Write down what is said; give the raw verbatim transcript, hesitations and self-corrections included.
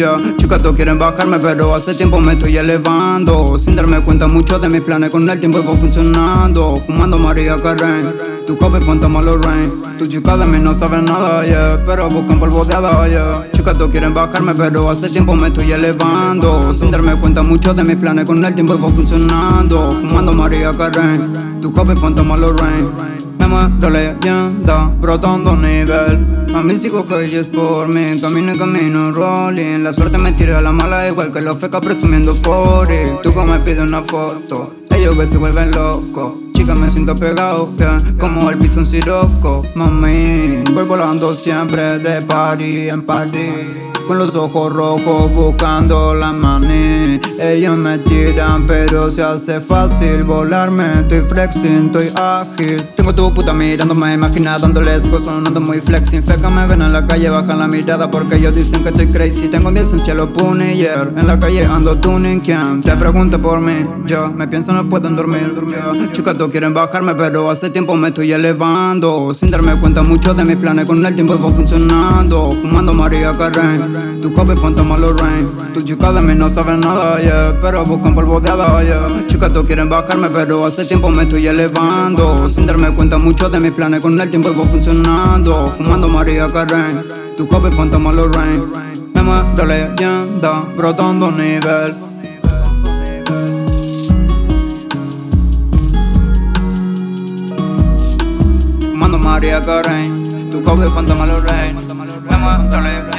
Yeah. Chicas, todos quieren bajarme, pero hace tiempo me estoy elevando. Sin darme cuenta mucho de mis planes, con el tiempo va funcionando. Fumando María Karen, tu copy fantasma Lorraine. Tu chica de mí no sabe nada, yeah, pero buscan polvo de hada, yeah. Chicas, todos quieren bajarme, pero hace tiempo me estoy elevando. Sin darme cuenta mucho de mis planes, con el tiempo va funcionando. Fumando María Karen, tu copy fantasma Lorraine. Me muero leyenda, brotando nivel. A mis hijos que es por mí, camino y camino rolling. La suerte me tira a la mala, igual que los fecas presumiendo por it. Tú como me pides una foto, ellos que se vuelven locos. Chica, me siento pegado, yeah, como el piso en siroco. Mami, voy volando siempre de party en party, con los ojos rojos buscando la money. Ellos me tiran pero se hace fácil volarme. Estoy flexing, estoy ágil. Tengo tu puta mirándome, imagina dándoles gozo, no ando muy flexing. Feca me ven en la calle, bajan la mirada porque ellos dicen que estoy crazy. Tengo mi esencia, lo pone yeah. En la calle ando tuning, ¿quién te pregunta por mí? Yo, me pienso no pueden dormir, yeah. Chicas, todos quieren bajarme, pero hace tiempo me estoy elevando. Sin darme cuenta mucho de mis planes, con el tiempo va funcionando. Fumando María Karen, tu copy fantasma Lorraine. Tu chica de mí no sabe nada, yeah, pero buscan polvo de hada, yeah. Chicas, todos quieren bajarme, pero hace tiempo me estoy elevando. Sin darme cuenta mucho de mis planes, con el tiempo va funcionando. Fumando María Karen, tu copy fantasma Lorraine. Me muero leyenda, brotando nivel. Fumando María Karen, tu copy fantasma Lorraine. Me muero leyenda.